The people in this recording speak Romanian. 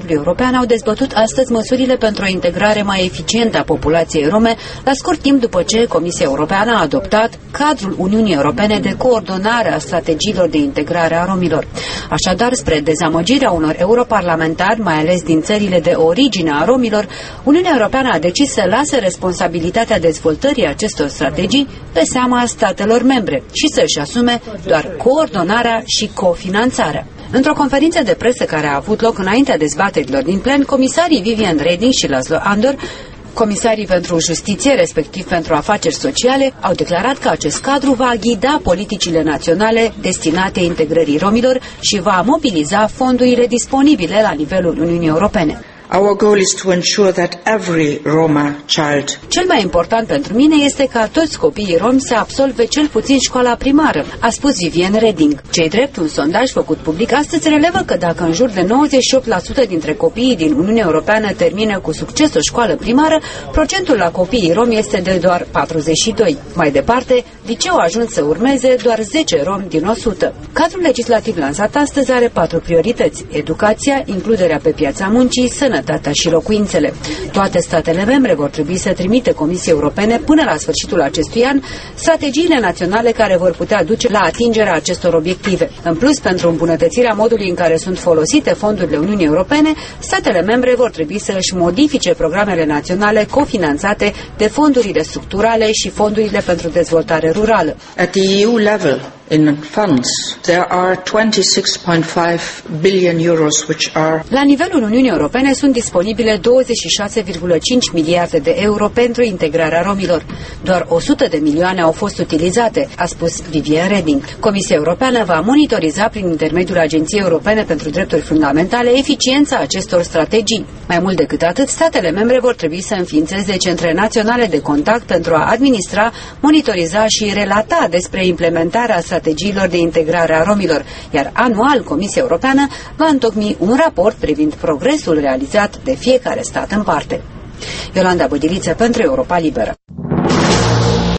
Parlamentului European au dezbătut astăzi măsurile pentru o integrare mai eficientă a populației rome, la scurt timp după ce Comisia Europeană a adoptat cadrul Uniunii Europene de coordonare a strategiilor de integrare a romilor. Așadar, spre dezamăgirea unor europarlamentari, mai ales din țările de origine a romilor, Uniunea Europeană a decis să lase responsabilitatea dezvoltării acestor strategii pe seama statelor membre și să-și asume doar coordonarea și cofinanțarea. Într-o conferință de presă care a avut loc înaintea dezbaterilor din plen, comisarii Viviane Reding și Laszlo Andor, comisarii pentru justiție, respectiv pentru afaceri sociale, au declarat că acest cadru va ghida politicile naționale destinate integrării romilor și va mobiliza fondurile disponibile la nivelul Uniunii Europene. Our goal is to ensure that every Roma child. Cel mai important pentru mine este ca toți copiii romi să absolve cel puțin școala primară, a spus Viviane Reding. Cei drept, un sondaj făcut public astăzi relevă că dacă în jur de 98% dintre copiii din Uniunea Europeană termină cu succes o școală primară, procentul la copiii romi este de doar 42. Mai departe, liceul a ajuns să urmeze doar 10 romi din 100. Cadrul legislativ lansat astăzi are 4 priorități: educația, includerea pe piața muncii, sănătatea și locuințele. Toate statele membre vor trebui să trimite Comisiei Europene până la sfârșitul acestui an strategiile naționale care vor putea duce la atingerea acestor obiective. În plus, pentru îmbunătățirea modului în care sunt folosite fondurile Uniunii Europene, statele membre vor trebui să își modifice programele naționale cofinanțate de fondurile structurale și fondurile pentru dezvoltare rurală. At the EU level, in funds, there are 26.5 billion euros which are. La nivelul Uniunii Europene sunt disponibile 26,5 miliarde de euro pentru integrarea romilor. Doar 100 de milioane au fost utilizate, a spus Viviane Reding. Comisia Europeană va monitoriza prin intermediul Agenției Europene pentru Drepturi Fundamentale eficiența acestor strategii. Mai mult decât atât, statele membre vor trebui să înființeze centre naționale de contact pentru a administra, monitoriza și relata despre implementarea strategiilor de integrare a romilor, iar anual Comisia Europeană va întocmi un raport privind progresul realizat de fiecare stat în parte. Iolanda Bădiliță pentru Europa Liberă.